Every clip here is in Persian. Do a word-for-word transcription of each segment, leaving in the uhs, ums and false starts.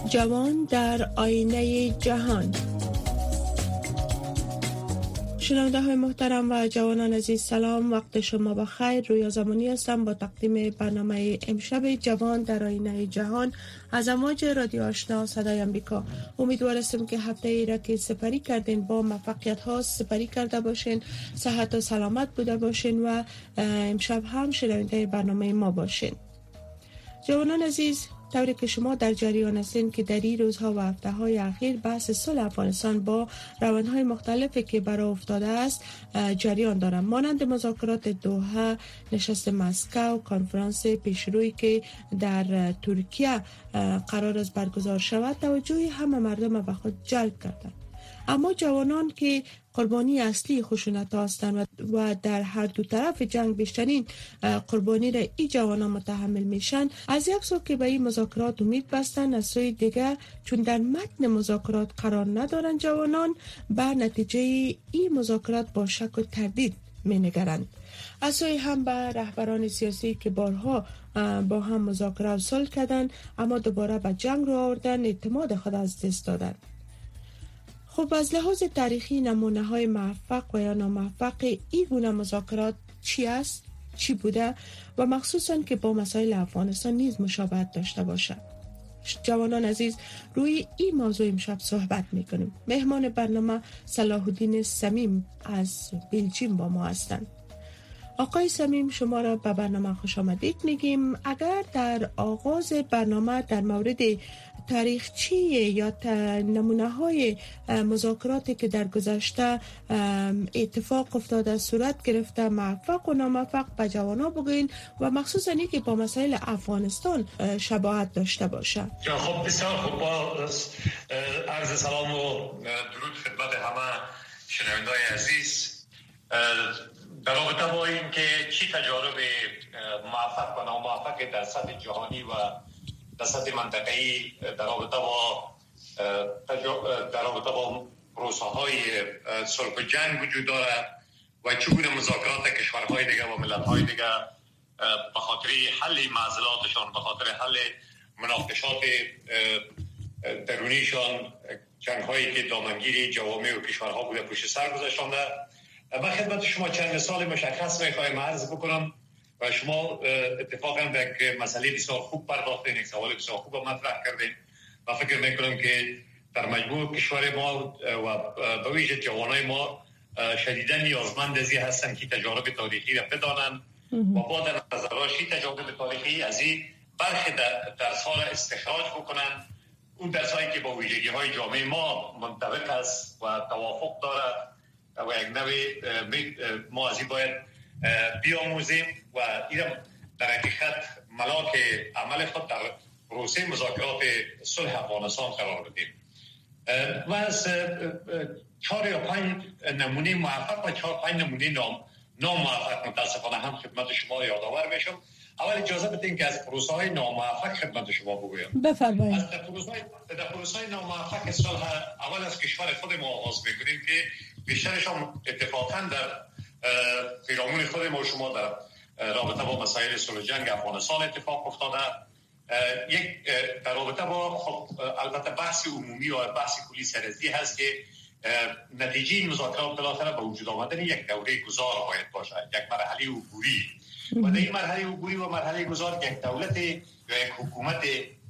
جوان در آینه جهان. شنونده های محترم و جوانان عزیز، سلام، وقت شما بخیر. رویا زمانی هستم با تقدیم برنامه امشب جوان در آینه جهان از امواج رادیو آشنا صدای امریکا. امیدوار هستم که هفته ای را که سپری کردین با موفقیت ها سپری کرده باشین، صحت و سلامت بوده باشین و امشب هم شنونده برنامه ما باشین. جوانان عزیز، طوری که شما در جریان هستین که در این روزها و هفته های اخیر بحث صلح افغانستان با روندهای مختلفی که برای افتاده است جریان دارم، مانند مذاکرات دوحه، نشست مسکو، کنفرانس پیشروی که در ترکیه قرار است برگزار شود، توجه همه مردم به خود جلب کردند. اما جوانان که قربانی اصلی خشونت هستند و در هر دو طرف جنگ بیشترین قربانی را این جوانان متحمل میشن، از یک سو که به این مذاکرات امید بستن، از سوی دیگر چون در متن مذاکرات قرار ندارن، جوانان به نتیجه این مذاکرات با شک و تردید می نگرند. از سوی هم به رهبران سیاسی که بارها با هم مذاکره و صلح کردند اما دوباره به جنگ رو آوردن، اعتماد خود از دست دادن. خب از لحاظ تاریخی نمونه های موفق و یا ناموفق این گونه مذاکرات چی است، چی بوده و مخصوصا که با مسائل افغانستان نیز مشابهت داشته باشد؟ جوانان عزیز، روی این موضوع امشب صحبت میکنیم. مهمان برنامه صلاح الدین صمیم از بلژیم با ما هستند. آقای صمیم، شما را به برنامه خوش آمدید میگیم. اگر در آغاز برنامه در مورد تاریخچه یا نمونه های مذاکراتی که در گذشته اتفاق افتاده، صورت گرفته، موفق و ناموفق، به جوانا بگوین و مخصوصا اینکه با مسائل افغانستان شباهت داشته باشه. خب بسیار خوب، با عرض سلام و درود خدمت همه شنوندگان عزیز. در رابطه با این که چی تجارب موفق و ناموفق در سطح جهانی و در سطح منطقه‌ای در رابطه با در رابطه با پروسه‌های صلح و جنگ وجود دارد و چگونه مذاکرات کشورهای دیگر و ملت‌های دیگر به خاطر حل معضلاتشان، به خاطر حل مناقشات درونیشان، جنگ‌هایی که دامنگیر جوامع و کشورها بوده پشت سر گذاشتند. من خدمت شما چند مثال مشخص میخوایم عرض بکنم و شما اتفاقا به یک مسئله بسیار خوب پرداختین، یک سوال بسیار خوب مطرح کردین و فکر میکنم که در مجموع کشور ما و به ویژه جوانای ما شدیداً نیازمند ازی هستن که تجارب تاریخی را بدانند و با در نظرش تجارب تاریخی از این برخی درس‌ها را استخراج بکنند. اون درسایی که با ویژگی‌های جامعه ما منطبق است و توافق دارد و یک نوع ما از این باید بیاموزیم و این در حقیقت ملاک عمل خود در پروسه مذاکرات صلح افغانستان قرار بدیم. و از چهار یا پنج نمونه موفق و چهار پنج نمونه نام ناموفق متاسفانه هم خدمت شما یادآور میشم. اول اجازه بدین که از پروسه های ناموفق خدمت شما بگویم. بفرمایید. از پروسه در پروسه های ناموفق صلح اول از کشور خود ما آغاز میکنیم که بیشترشان اتفاقا در پیرامون خود ما شما در رابطه با مسائل صلح جنگ افغانستان اتفاق افتاده. یک در رابطه با خب البته بحث عمومی و بحث کلی سرزی هست که نتیجه این مذاکرات بالاخره به وجود آمدن یک دوره گذار باید باشد، یک مرحله عبوری و در این مرحله عبوری و مرحله گذار یک دولت یا یک حکومت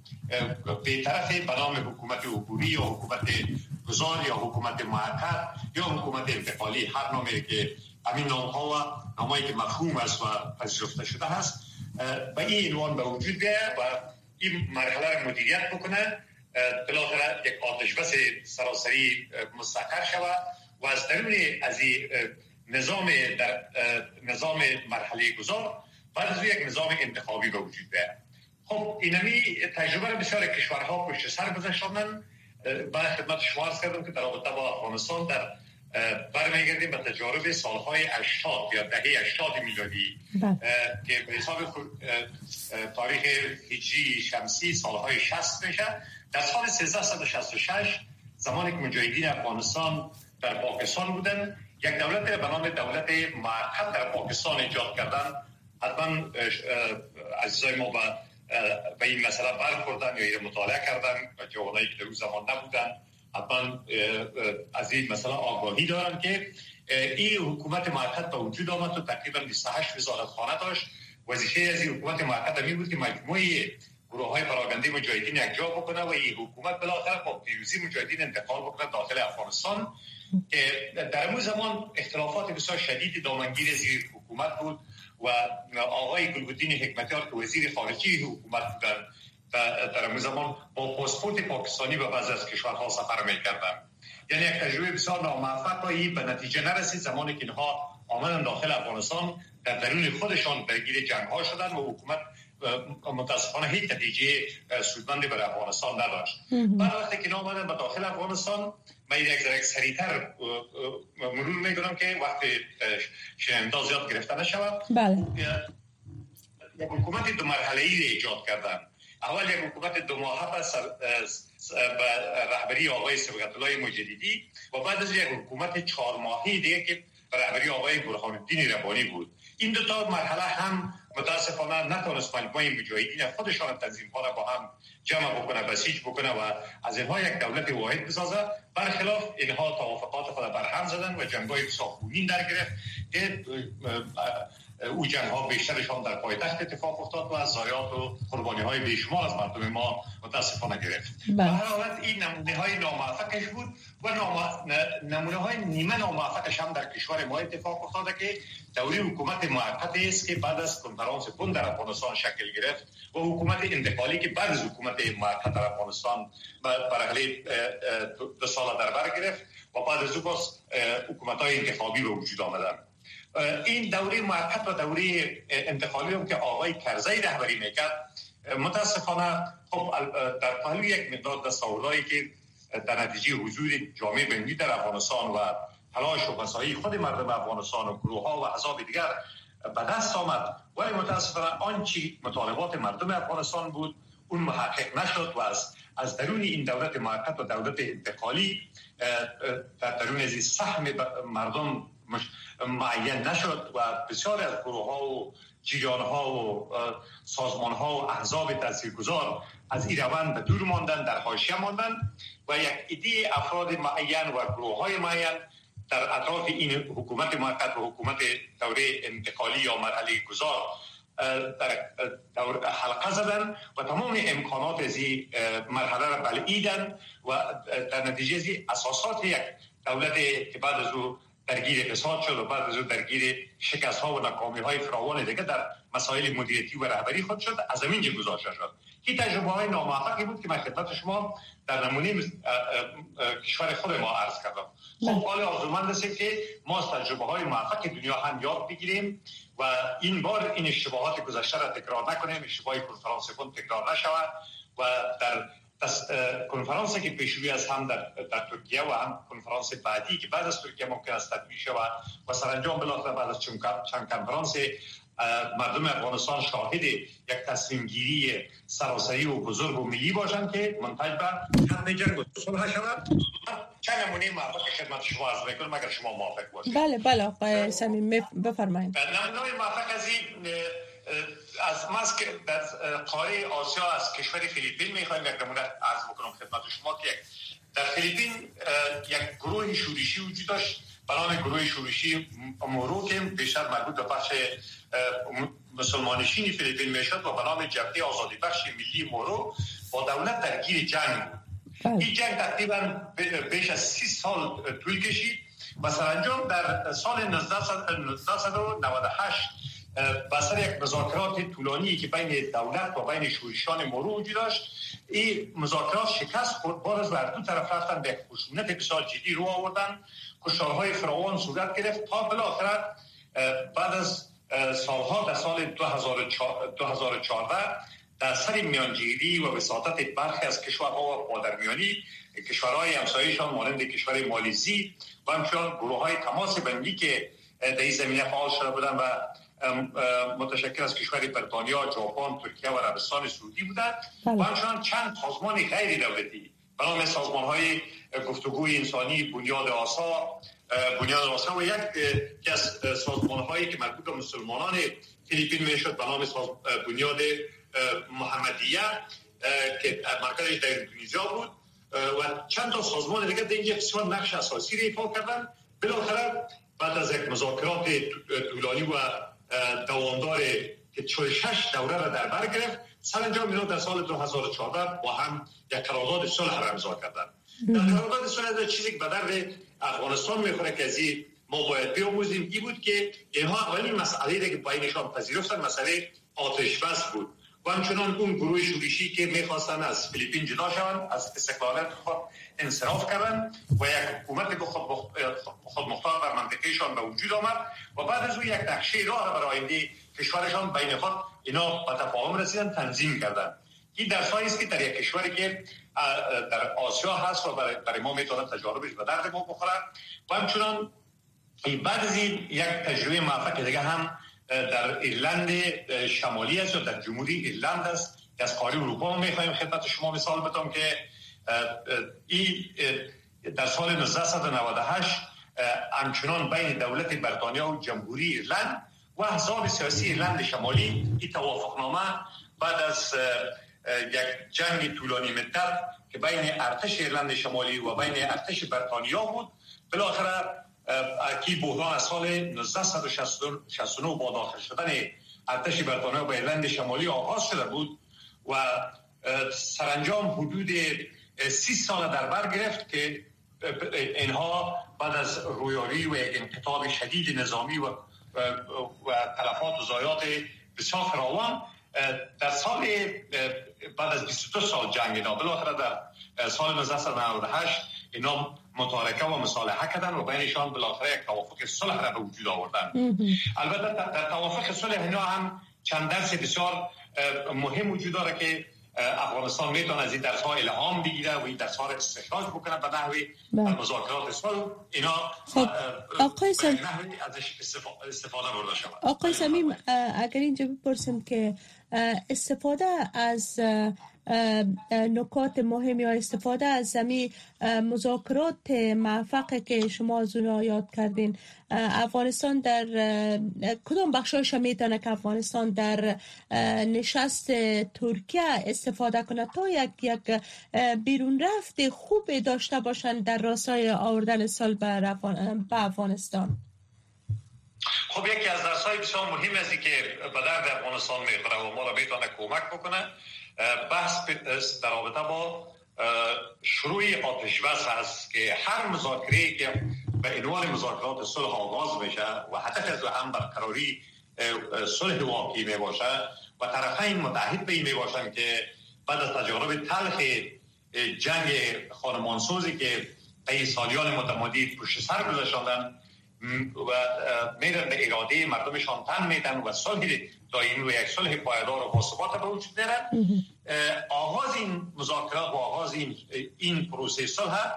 بی‌طرف به نام حکومت عبوری یا حکومت گذار یا حکومت موقت یا حکومت انتقالی، هر نامی که همین نام‌ها و نامایی که مفهوم است و پذیرفته شده هست به این عنوان به وجود بیاید و این مرحله را مدیریت بکنه، بالاخره یک آتش بس سراسری مستقر شود و از درون از این نظام در نظام مرحله گذار بعد از یک نظام انتخابی به وجود بیاید. خب اینمی تجربه را بسیار کشورها پشت سر گذاشتند. بعد خدمت شما عرض کردم که در رابطه با افغانستان در برمیگردیم به تجارب سالهای هشتاد یا دهه هشتاد میلادی که به حساب تاریخ هجری شمسی سالهای شصت میشه. در سال سیزده شصت و شش زمانی که مجاهدین افغانستان در پاکستان بودن، یک دولت به نام دولت موقت در پاکستان ایجاد کردن. حتما عزیزای ما به به این مسئله برخوردن یا این مطالعه کردن و جوانایی که در اون زمان نبودن حتما از این مسئله آگاهی دارن که این حکومت موقت به وجود آمد و تقریبا بیست و هشت وزارتخانه داشت. وظیفه از این حکومت موقت همین بود که مجموعه گروه های پراکنده مجاهدین یکجا بکنه و این حکومت بالاخره با پیروزی مجاهدین انتقال بکنه داخل افغانستان که در اون زمان اختلافات بسیار شدید دامنگیر از این حکومت بود و آقای گلبدین حکمتیار که وزیر خارجه حکومت بودن و در اون زمان با پاسپورت پاکستانی به بعضی از کشورها سفر می‌کردند. یعنی یک تجربه بسیار ناموفق به نتیجه نرسید. زمانی که اینها آمدن داخل افغانستان در درون خودشان درگیر جنگ‌ها شدند و حکومت متاسفانه هیچ نتیجه سودمندی برای افغانستان نداشت. بعد وقتی که آمدن به داخل افغانستان من یک ذره سریعتر مرور می‌کنم که وقتی شنونده زیاد گرفته نشود. بله. یک حکومت دو مرحله‌ای را ایجاد کردن. اول یک حکومت دو ماهه به رهبری آقای صبغت الله مجددی و بعد از یک حکومت چهار ماهی دیگه که به رهبری آقای برهان الدین ربانی بود. این دو تا مرحله هم متاسفانه نتونست مجموعه مجاهدین خودشان تنظیم‌ها را با هم جمع بکنه، بسیج بکنه و از اینها یک دولت واحد بسازه. برخلاف اینها توافقات خود برهم زدن و جنگ‌های بسیار خونین در گرفت که او جنگ‌ها بیشترشان در پایتخت اتفاق افتاد و از ضایعات و قربانی‌های بیشمار از مردم ما متاسفانه گرفت. به هر حالت این نمونه‌های ناموفقش بود و نمونه‌های نیمه ناموفقش هم در کشور ما اتفاق افتاده که دوره حکومت موقتی است که بعد از کنفرانس بن در افغانستان شکل گرفت و حکومت انتقالی که بعد از حکومت موقت در افغانستان برای دو سال در بر گرفت و بعد از او باز حکومت‌های انتخابی به وجود آمدن. این دوره موقت و دوره انتقالی هم که آقای کرزی رهبری میکرد متاسفانه خب در پهلو یک مقدار دستاوردهایی که در نتیجه حضور جامعه بین‌المللی در افغانستان و تلاش و مساعی خود مردم افغانستان و گروه‌ها و احزاب دیگر به دست آمد، ولی متاسفانه آنچه مطالبات مردم افغانستان بود اون محقق نشد و از از درون این دولت موقت و دولت انتقالی در درون از سهم مردم معین نشد و بسیار از گروه‌ها و جریان‌ها و سازمان‌ها و احزاب تاثیرگذار از این روند به دور ماندن، در حاشیه ماندن و یک عده افراد معین و گروه‌های معین در اطراف این حکومت موقت و حکومت دوره انتقالی یا مرحله گذار در حلقه زدن و تمام امکانات از این مرحله را بلعیدن و در نتیجه از اساسات یک دولت که بعد از او درگیر فساد شد و بعد از او درگیر شکست ها و ناکامی های فراوان دیگه در مسائل مدیریتی و رهبری خود شد، از همین جا گذاشته شد. این تجربه های ناموفقی بود که من خدمت شما در نمونه کشور خود ما عرض کردم. خب حال آرزومند است که ما از تجربه های موفق دنیا هم یاد بگیریم و این بار این اشتباهات گذشته را تکرار نکنیم، اشتباه کنفرانس بن تکرار نشود و در کنفرانسی که پیشروی از هم در, در ترکیه و هم کنفرانس بعدی که بعد از ترکیه ممکن است تطبیق شود و سرانجام بالاخره بعد از چند کنفرانس مردم افغانستان شاهد یک تصمیم گیری سراسری و بزرگ و ملی باشند که منتج به ختم جنگ و صلح شود. چند نمونه موفق خدمت شما عرض می‌کنم اگر شما موافق باشید. بله بله آقای صمیم بفرمایید. نمونه موفق از این از ماست که در قاره آسیا از کشور فیلیپین میخوایم یک نمونه عرض بکنم خدمت شما که در فیلیپین یک گروه شورشی وجود داشت به نام گروه شورشی مورو که بیشتر مربوط به بخش مسلمانشین فیلیپین میشد و به نام جبهه آزادی بخش ملی مورو با دولت درگیر جنگ بود. این جنگ تقریبا بیش از سی سال طول کشید و سرانجام در سال نوزده و نود و هشت بسر یک مذاکرات طولانی که بین دولت و بین شورشیان مورو وجود داشت، این مذاکرات شکست خورد. باز از دو طرف رفتن به خشونت بسیار جدی رو آوردن، کشتارهای فراوان صورت گرفت تا بالاخره بعد از سالها در سال دو هزار و چهارده در سر میانجیگری و وساطت برخی از کشورها و پادرمیانی کشورهای همسایه‌شان مانند کشور مالزی و همچنان گروه‌های تماس بندی که در این زمینه فعال شده بودند و متشکل از کشور بریتانیا، ژاپن، ترکیه و عربستان سعودی بودند و همچنان چند سازمان غیر دولتی به نام سازمان‌های گفتگوی انسانی، بنیاد آسا، بنیاد آسا و یک از سازمان‌هایی که مربوط به مسلمانان فیلیپین میشد به نام بنیاد محمدیه که مرکزش در اندونزیا بود و چند تا سازمان دیگه در اینجا بسیار نقش اساسی را ایفا کردن. بالاخره بعد از یک مذاکرات طولانی و دوامدار که چهل و شش دوره را در بر گرفت، سرانجام اینا در سال دو هزار و چهارده با هم یک قرارداد صلح را امضا کردن. در قرارداد صلح چیزی که به درد افغانستان میخوره که از این ما باید بیاموزیم این بود که اینها اولین مسئله که بینشان پذیرفتن مسئله آتش بس بود و همچنان اون گروه شورشی که میخواستن از فیلیپین جدا شوند، از استقلالیت خود انصراف کردن و یک حکومت خود مختار در منطقهشان به وجود آمد و بعد از اون یک نقشه راه برای آینده کشورشان بین خود اینا به تفاهم رسیدن، تنظیم کردن. این درسایی است که در یک کشوری که در آسیا هست و برای, برای ما میتونه تجاربش به درد ما بخوره و همچنان بعد از این یک تجربه موفق دیگه هم در ایرلند شمالی است و در جمهوری ایرلند است که از قاره اروپا میخوایم خدمت شما مثال بدم که این در سال نوزده نود و هشت همچنان بین دولت بریتانیا و جمهوری ایرلند و احزاب سیاسی ایرلند شمالی این توافقنامه بعد از یک جنگ طولانی مدت که بین ارتش ایرلند شمالی و بین ارتش بریتانیا بود، بالاخره کی بحران از سال نوزده شصت و نه با داخل شدن ارتش بریتانیا به ایرلند شمالی آغاز شده بود و سرانجام حدود سی سال در بر گرفت که اینها بعد از رویارویی و یک انقطاع شدید نظامی و و تلفات و ضایعات بسیار فراوان در سال بعد از بیست و دو سال جنگ اینا بالاخره در سال نوزده نود و هشت اینا متارکه و مصالحه کردن و بینشان بالاخره یک توافق صلح را به وجود آوردن. البته در توافق صلح اینا هم چند درس بسیار مهم وجود داره که افغانستان میتونه از این درس‌ها الهام بگیره و این درس‌ها را استخراج بکنه به نحوی مذاکرات صلح اینا خب آقای سم... ازش استفاده برده شود. آقای صمیم اگر اینجا بپرسیم که استفاده از نکات مهم یا استفاده از زمین مذاکرات موفق که شما از اونها یاد کردین، افغانستان در کدام بخشایش میتونه که افغانستان در نشست ترکیه استفاده کنه تا یک یک بیرون رفت خوب داشته باشن در راستای آوردن صلح به افغانستان؟ خب یکی از درس‌های بسیار مهم است که به درد افغانستان میخوره و ما را میتونه کمک بکنه بحث در رابطه با شروع آتش بس است که هر مذاکره که به عنوان مذاکرات صلح آغاز میشه و هدف از هم برقراری صلح واقعی می باشه و طرفین متحد به این می باشن که بعد از تجارب تلخ جنگ خانمانسوزی که طی سالیان متمادی پشت سر گذاشتن و میرن به اراده مردمشان تن میدن و صلح دائمی و یک صلح پایدار و باثبات به وجود میارن. آغاز این مذاکرات و آغاز این این پروسه صلح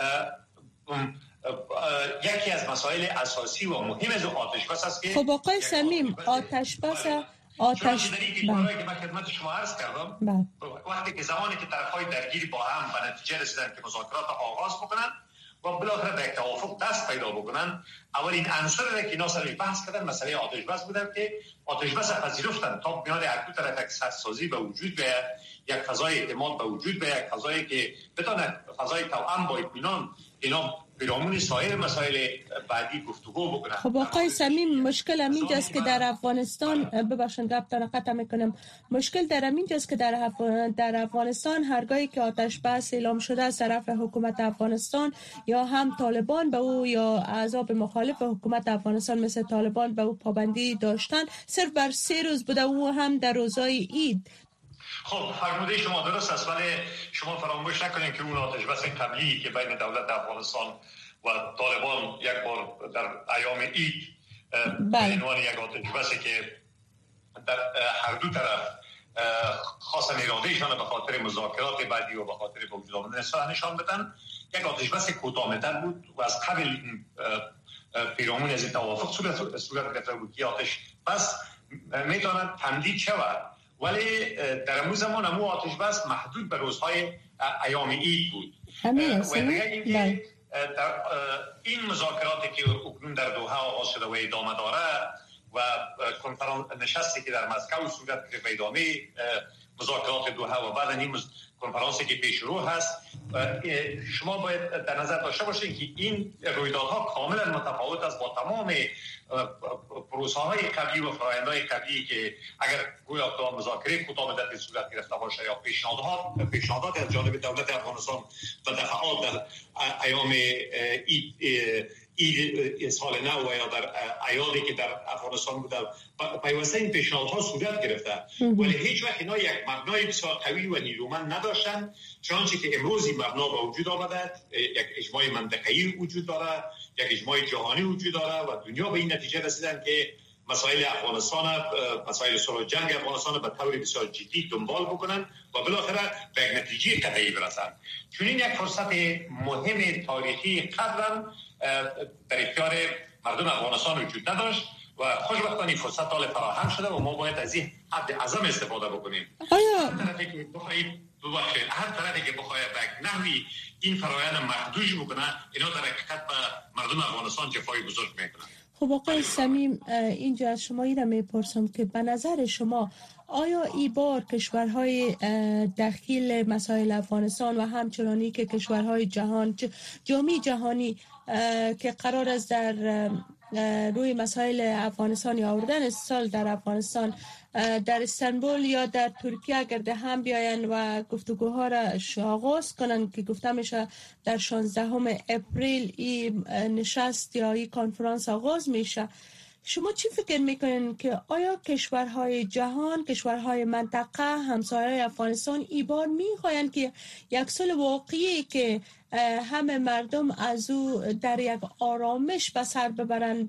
یکی از مسائل اساسی و مهم از آتش بس است که خب آقای صمیم آتش بس آتش که من خدمت شما عرض کردم وقتی که زمانی که طرفای درگیر با هم به نتیجه رسیدن که مذاکرات آغاز بکنن و بالاخره به یک توافق دست پیدا بکنن، اولین عنصر را که اینا سر بحث کردن مسئله آتش بس بودن که آتش بس پذیرفتن تا میان هر دو طرف یک سازی به وجود بیاید، یک فضای اعتماد به وجود بیاید، یک فضایی که بتونه فضای توأم با اطمینان اینا برامون سایر مسائل بعدی گفتگو بکنن. خب آقای صمیم مشکل همینجاست که در افغانستان ببخشید گفتم قطع میکنم مشکل در همینجاست که در در افغانستان هرگاهی که آتش بس اعلام شده از طرف حکومت افغانستان یا هم طالبان به او یا احزاب مخالف حکومت افغانستان مثل طالبان به او پابندی داشتن، صرف بر سه روز بوده او هم در روزهای عید. خب فرموده شما درست است، ولی شما فراموش نکنید که اون آتش بس قبلی که بین دولت افغانستان و طالبان یک بار در ایام عید به عنوان یک آتش بسی که در هر دو طرف خواستن ارادهشان به خاطر مذاکرات بعدی و به خاطر به وجود آمدن صلح نشان بدن، یک آتش بس کوتاه‌مدت بود و از قبل این پیرامون از این توافق صورت صورت گرفته بود که آتش بس میتواند تمدید شود، ولی در امروز زمان همون آتش بس محدود به روزهای ایام عید بود. و دیگه اینکه در این مذاکراتی که اکنون در دوحه آغاز شده و ادامه داره و کنفرانس نشستی که در مسکو صورت گرفت، ادامه مذاکرات دوحه و بعد این کنفرانسی که پیش رو هست، شما باید در نظر داشته باشید که این رویدادها کاملا متفاوت است با تمام پروسه های قبلی و فرآیندهای قبلی که اگر گویا تا مذاکره کوتاه مدتی صورت گرفته باشه یا پیشنهادات پیشنهادات از جانب دولت افغانستان و دفعات در ایام اید اید سال نو و یا در اعیادی که در افغانستان بوده پیوسته این پیشنهادها صورت گرفته، ولی هیچ وقت اینا یک مبنای بسیار قوی و نیرومند نداشتن، چنانچه که امروز این مبنا به وجود آمده، یک اجماع منطقه‌ای وجود داره، یک اجماع جهانی وجود داره و دنیا به این نتیجه رسیدن که مسائل افغانستان، مسائل صلح جنگ افغانستان به طور بسیار جدی دنبال بکنن و بالاخره به یک نتیجه قطعی برسن. چون این یک فرصت مهم تاریخی قبلا در اختیار مردم افغانستان وجود نداشت و خوشبختانه این فرصت حال فراهم شده و ما باید از این حد اعظم استفاده بکنیم. آیا هر طرفی که بخواهید ببخشید هر طرفی که بخواهد به نحوی این فرآیند محدود بکنه، اینا در حقیقت به مردم افغانستان جفای بزرگ میکنه. خب آقای صمیم، اینجا از شما این را میپرسم که به نظر شما آیا این بار کشورهای داخل مسائل افغانستان و همچنانی که کشورهای جهان جامعه جهانی که قرار است در روی مسائل افغانستان یا آوردن استقلال در افغانستان در استانبول یا در ترکیه اگر ده هم بیاین و گفتگوها را آغاز کنن که گفته میشه در شانزدهم اپریل این نشست یا این کنفرانس آغاز میشه، شما چی فکر میکنین که آیا کشورهای جهان، کشورهای منطقه همسایه افغانستان این بار میخواین که یک صلح واقعی که همه مردم از او در یک آرامش به سر ببرن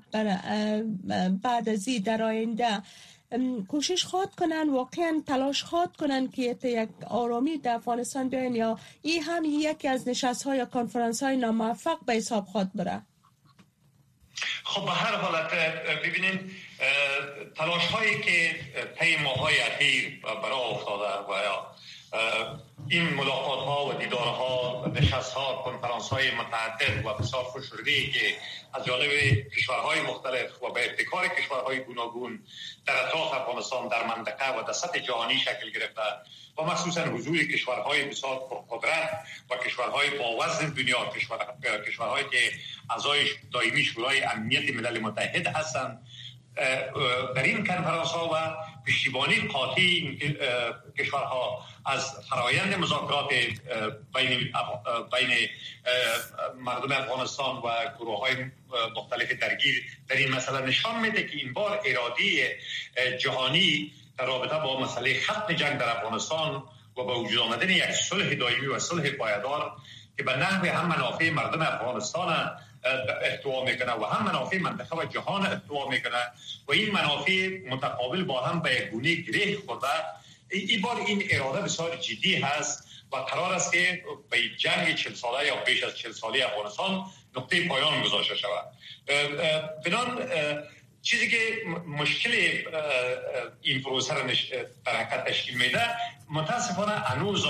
بعد از این در آینده کوشش خواد کنن، واقعا تلاش خواد کنن که یک آرامی در افغانستان بیاین، یا این هم یکی از نشست‌ها یا کنفرانس‌های ناموفق به حساب خواد بره؟ خب به هر حالت ببینید تلاش هایی که طی ماهای اخیر برای افتاده و این ملاقات ها و دیدار ها، نشست ها، کنفرانس های متعدد و بسیار فشرده‌ای که از جانب کشورهای مختلف و به ابتکار کشورهای گوناگون در اطراف افغانستان در منطقه و در سطح جهانی شکل گرفته و مخصوصا حضور کشورهای بسیار پرقدرت و کشورهای با وزن دنیا، کشور کشورهایی که اعضای دائمی شورای امنیت ملل متحد هستند، در این کنفرانس ها و پشتیبانی قاطع کشورها از فرایند مذاکرات بین بین مردم افغانستان و گروه های مختلف درگیر در این مسئله نشان میده که این بار اراده جهانی در رابطه با مسئله ختم جنگ در افغانستان و با وجود آمدن یک صلح دائمی و صلح پایدار که به نحو هم منافع مردم افغانستان احتوا میکنه و هم منافع منطقه و جهان احتوا میکنه و این منافع متقابل با هم به یک گونه گره خورده، این بار این اراده بسیار جدی هست و قرار است که به جنگ چهل ساله یا بیش از چهل ساله افغانستان نقطه پایان گذاشته شود. بنان چیزی که مشکل این پروسه را در حقیقت تشکیل میده متاسفانه هنوز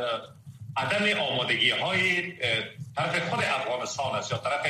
عدم آمادگی های طرف خود افغانستان است یا طرف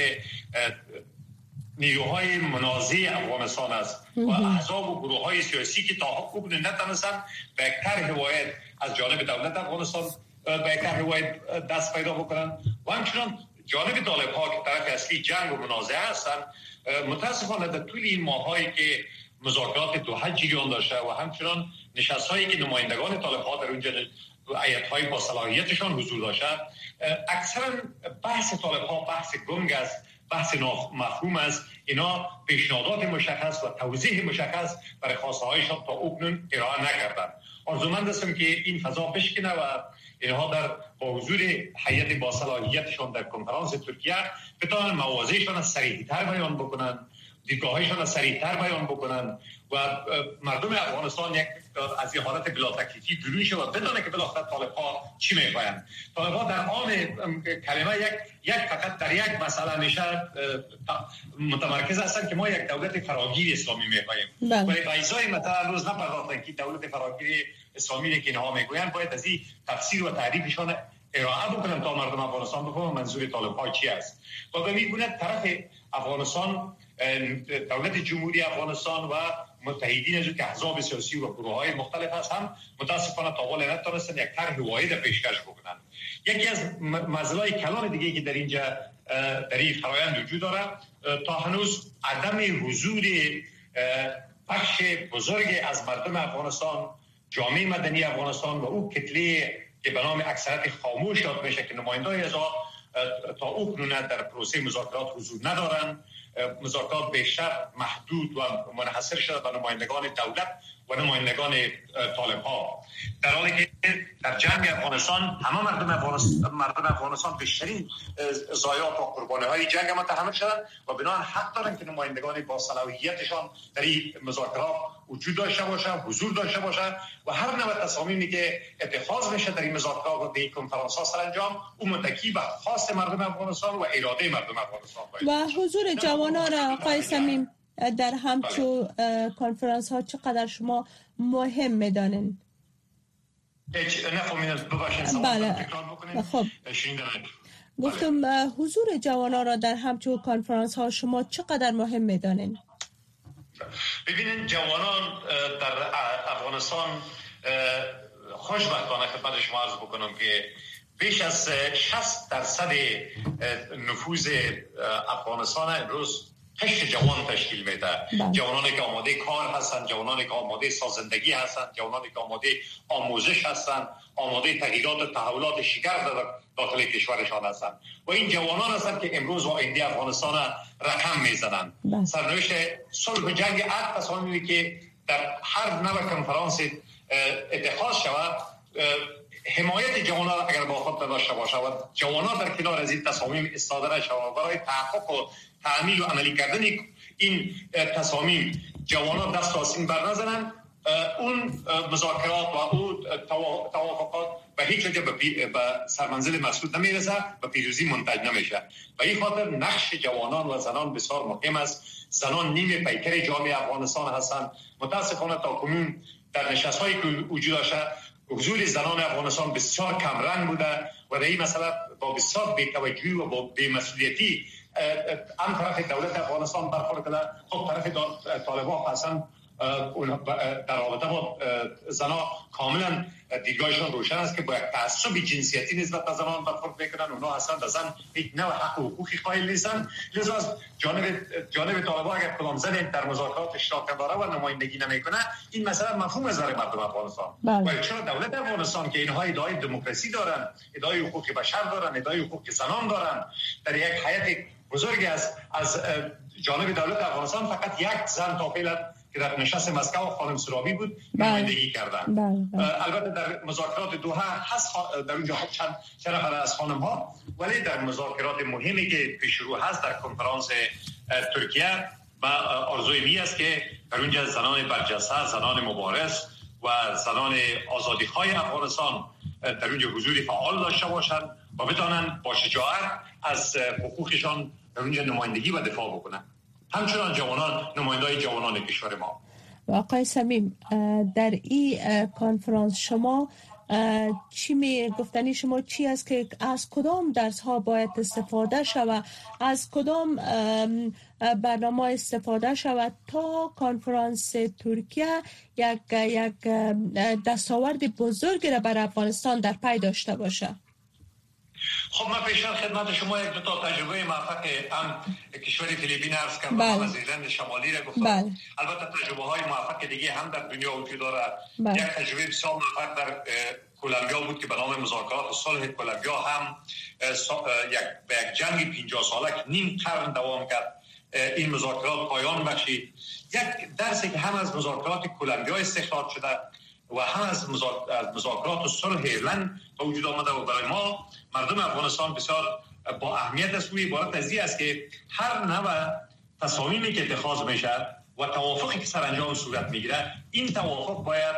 نیروهای منازع افغانستان است و احزاب و گروه های سیاسی که تا حکم نتونستن به یک طرح حمایت از جانب دولت افغانستان به یک طرح حمایت دست پیدا بکنن و همچنان جانب طالب ها که طرف اصلی جنگ و منازعه هستند متاسفانه در طول این ماهایی که مذاکرات دوحه جریان داشته و همچنان نشست هایی که نمایندگان طالب ها در اونجا هیئت های با صلاحیتشان حضور داشته، اکثرا بحث طالب ها بحث گنگ است، بحث مفهوم است، اینا پیشنهادات مشخص و توضیح مشخص برای خواسته هایشان تا اکنون ارائه نکردند. آرزومند هستم که این فضا بشکنه و اینها در با حضور هیئت با صلاحیتشان در کنفرانس ترکیه بتوانند مواضعشان را صریح‌تر بیان بکنن، دیدگاهایشان را صریح‌تر بیان بکنن و مردم افغانستان یک از این حالت بلا تکلیفی بیرون شه و بدونه که بالاخره طالب‌ها چی می‌خواهند. طالب‌ها در عام کلمه یک یک فقط در یک مسئله میشه متمرکز هستند که ما یک دولت فراگیر اسلامی می‌خواهیم. ولی به ازای مثلا روز نپرداختن که دولت فراگیر اسلامی که اینها میگویند باید از این تفسیر و تعریفشان ارائه بکنن تا مردم افغانستان بفهمن منظور طالب‌ها چی است. و به میگونه طرف افغانستان دولت جمهوری افغانستان و متحدین از که احزاب سیاسی و گروه‌های مختلف هست هم متاسفانه تا حال نتونستن یک طرح واحد پیشکش بکنن. یکی از مسائل کلان دیگه که در اینجا در این فرآیند وجود داره تا هنوز عدم حضور بخش بزرگ از مردم افغانستان، جامعه مدنی افغانستان و او کتله که به نام اکثریت خاموش یاد میشه که نماینده‌های از تا اکنون در پروسه مذاکرات حضور ندارند. مذاکرات بیشتر محدود و منحصر شده به نمایندگان دولت و نمایندگان طالب‌ها، در حالی که در جنگ افغانستان همه مردم افغانستان مردم افغانستان بیشترین ضایعات و قربانی‌های جنگ متحمل شدن و بنابراین حق دارن که نمایندگان با صلاحیتشان در این مذاکرات وجود داشته باشه، حضور داشته باشه و هر نوع تصامیمی که اتخاذ میشه در این مذاکرات و در کنفرانس‌ها سرانجام اون متکی به خواست مردم افغانستان و اراده مردم افغانستان باشه. و حضور جوانان آقای صمیم در همچون کنفرانس ها چقدر شما مهم میدانین؟ بله. خب گفتم حضور جوانان را در همچون کنفرانس ها شما چقدر مهم میدانین؟ ببینید جوانان در افغانستان خوشبختانه خدمت شما عرض بکنم که بیش از شصت درصد نفوذ افغانستان امروز هشت جوان تشکیل میده. جوانانی که آماده کار هستند، جوانانی که آماده سازندگی هستند، جوانانی که آماده آموزش هستند، آماده تغییرات و تحولات شگرف در داخل کشورشان هستند و این جوانان هستند که امروز آینده افغانستان رقم میزنند. سرنوشت صلح و جنگ عهد تصامیمی که در هر نوع کنفرانس اتخاذ شود حمایت جوانان اگر با خود داشته باشه و جوانان در کنار از این تصامیم استادره شوند برای تحقق و تعمیل و عملی کردن این تصامیم جوانان دست آسین بر نزنن، اون مذاکرات و اون توافقات به هیچ وجه به سرمنزل مقصود نمیرسه و پیروزی منتج نمیشه. و این خاطر نقش جوانان و زنان بسیار مهم است. زنان نیم پیکر جامعه افغانستان هستند. متاسفانه تا کنون در نشست‌هایی که وجود داشته حضور زنان افغانستان بسیار کم رنگ بوده و در این مسئله با بسیار بی‌توجهی و با بی‌مسئولیتی هم طرف دولت افغانستان برخورد کرده. خب طرف طالبان اصلا در رابطه با زنان کاملا دیدگاهشان روشن است که با یک تعصب جنسیتی نسبت به زنان برخورد میکنن. اونا اصلا به زن هیچ نوع حق و حقوقی قائل نیستن. لذا از جانب جانب طالبان اگر کدام زن در مذاکرات اشتراک داره و نمایندگی نمیکنه این مسئله مفهوم از برای مردم افغانستان. و چرا دولت افغانستان که اینها ادعای دموکراسی دارن، ادعای حقوق بشر دارن، ادعای حقوق زنان دارن، در یک حیات بزرگی از از جانب دولت افغانستان فقط یک زن تا فعلا که در نشست مسکو خانم سرابی بود نمایندگی کردن. بله بله. البته در مذاکرات دوحه هست در اونجا چند چند نفر از خانم ها، ولی در مذاکرات مهمی که پیش رو هست در کنفرانس ترکیه و آرزوی می است که در اونجا زنان برجسته، زنان مبارز و زنان آزادیخواه افغانستان در اونجا حضور فعال داشته باشند و بتوانند با شجاعت از حقوقشان در اونجا نمایندگی و دفاع بکنند. همچنان جوانان نماینده‌های جوانان کشور ما. آقای صمیم در این کنفرانس شما چی می گفتنی شما چی است که از کدام درس ها باید استفاده شود، از کدام برنامه استفاده شود تا کنفرانس ترکیه یک یک دستاورد بزرگی را بر افغانستان در پی داشته باشه؟ خب من پیشتر خدمت شما یک دو تا تجربه موفق هم کشور فیلیپین عرض کردم و از ایرلند شمالی را گفتم. بله. البته تجربه های موفق دیگه هم در دنیا وجود دارد. بله. یک تجربه بسیار موفق در کلمبیا بود که به نام مذاکرات صلح کلمبیا هم یک به یک جنگ پنجاه ساله که نیم قرن دوام کرد این مذاکرات پایان بخشید. یک درسی که هم از مذاکرات کلمبیا استخراج شده و هم از مذاکرات صلح ایرلند به وجود آمده و برای ما مردم افغانستان بسیار با اهمیت است. و عبارت از این است که هر نوع تصامیمی که اتخاذ میشه و توافقی که سرانجام صورت میگیره این توافق باید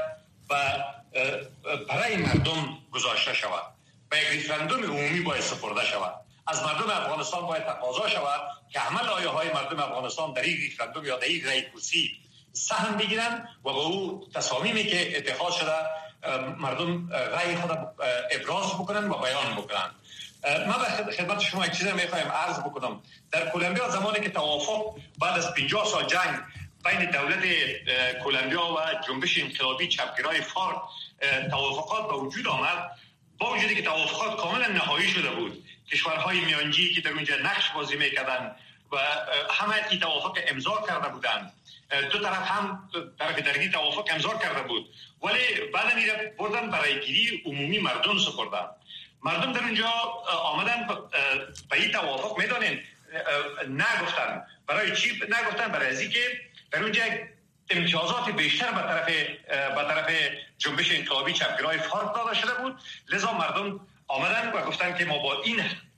برای مردم گذاشته شود، به یک ریفرندوم عمومی باید سپرده شود. از مردم افغانستان باید تقاضا شود که همه لایه‌های مردم افغانستان در این ریفرندوم یا در این رأی پرسی سهم بگیرن و با او تصامیمی که اتخاذ شده مردم رأی خود ابراز بکنن و بیان بکنن. من به خدمت شما یک چیزی میخوایم عرض بکنم. در کلمبیا زمانی که توافق بعد از پنجاه سال جنگ بین دولت کلمبیا و جنبش انقلابی چپگرای فارک توافقات به وجود آمد، با وجودی که توافقات کاملا نهایی شده بود، کشورهای میانجی که در اونجا نقش بازی میکردن و همه این توافق امضا کرده بودند، دو طرف هم طرف درگیر توافق امضا کرده بود، ولی بعد نیره بردن برای گیری عمومی مردم سپردن. مردم در اونجا آمدن به این توافق میدانین نگفتن. برای چی نگفتن؟ برای ازی که در اونجا امتیازات بیشتر به طرف به طرف جنبش انقلابی چپگرای فارک داده شده بود. لذا مردم آمدن و گفتن که ما با این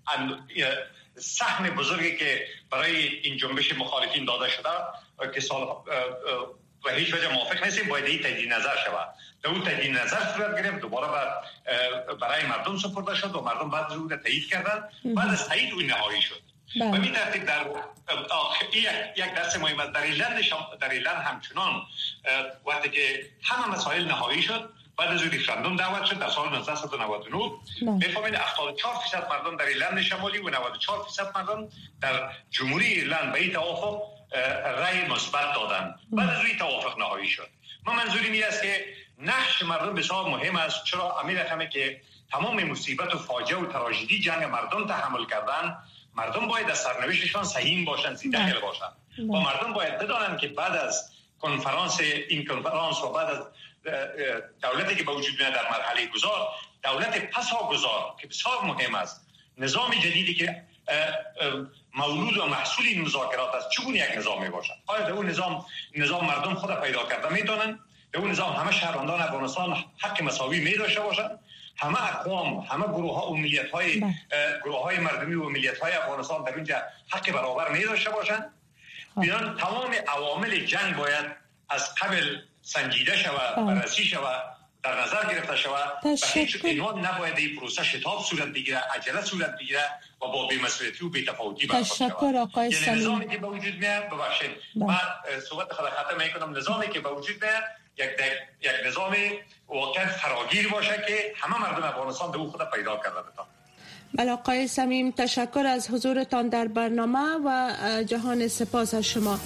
سهم بزرگی که برای این جنبش مخالفین داده شده که سال و هیچ وجه موافق نیستیم، باید این تجدید نظر شود. در اون تجدید نظر صورت گرفت، دوباره برای مردم سپرده شد و مردم بعد رو تایید کردن. بعد از تایید اون نهایی شد. و این ترتیب در یک درس مهم است. در ایرلند در ایرلند همچنان وقتی که همه مسائل نهایی شد، بعد از ریفراندوم دعوت شد در سال نوزده نود و نه، می‌فهمید هفتاد و چهار درصد مردم در ایرلند شمالی و نود و چهار درصد مردم در جمهوری ایرلند به این توافق رأی مثبت دادند. بعد از این توافق نهایی شد. من منظورم این است که نقش مردم بسیار مهم است. چرا؟ امیر رقمی که تمام مصیبت و فاجعه و تراژدی جنگ مردم تحمل کردن، مردم باید از سرنوشتشان سهیم باشن، سیده باشن و مردم باید بدانن که بعد از کنفرانس این کنفرانس و بعد از دولتی که به وجود میاد در مرحله گذار، دولت پسا گذار که بسیار مهم است، نظام جدیدی که مولود و محصول این مذاکرات است، چگونه یک نظام می باشد؟ آیا در اون نظام نظام مردم خود پیدا کرده میدونن؟ در اون نظام همه شهروندان افغانستان حق مساوی می داشته باشند؟ همه اقوام، همه گروه ها و ملیت های گروه های مردمی و ملیت های افغانستان در اینجا حق برابر می داشته باشند؟ بیان تمام عوامل جنگ باید از قبل سنجیده شود، بررسی شود، در نظر گرفته شود. به هیچ عنوان نباید این پروسه شتاب صورت بگیره، عجله صورت بگیره و با بی‌مسئولیتی و بی‌تفاوتی برخورد شود. تشکر آقای سلیم. نظامی که به وجود میاد، ببخشید من صحبت خود ختم میکنم، نظامی که به وجود میاد یک یک نظام واقعا فراگیر باشه که همه مردم افغانستان به خود پیدا کرده بتن. بله آقای صمیم، تشکر از حضورتان در برنامه و جهان سپاس از شما.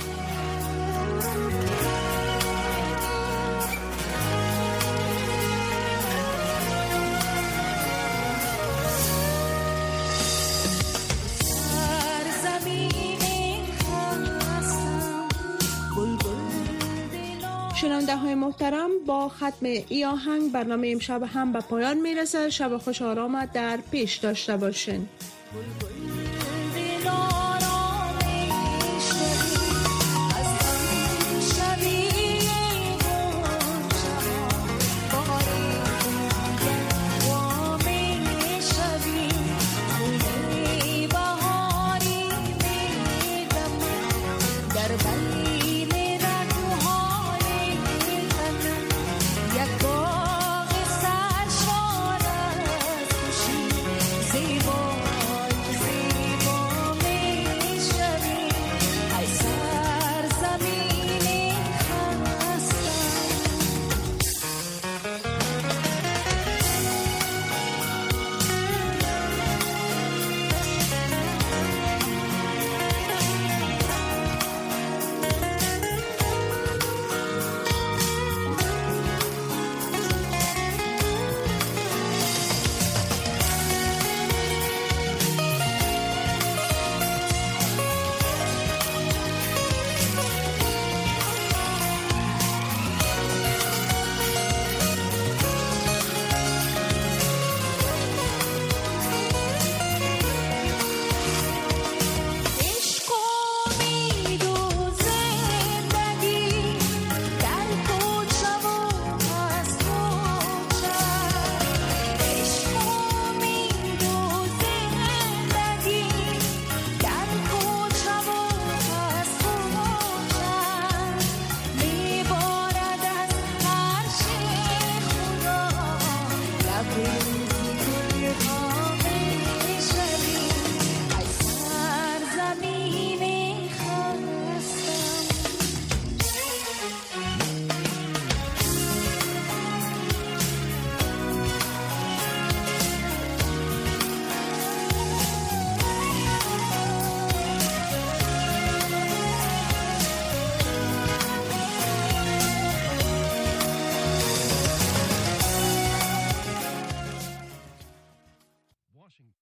شنونده های محترم، با ختم ای آهنگ برنامه امشب هم به پایان میرسه. شب خوش آرام در پیش داشته باشین.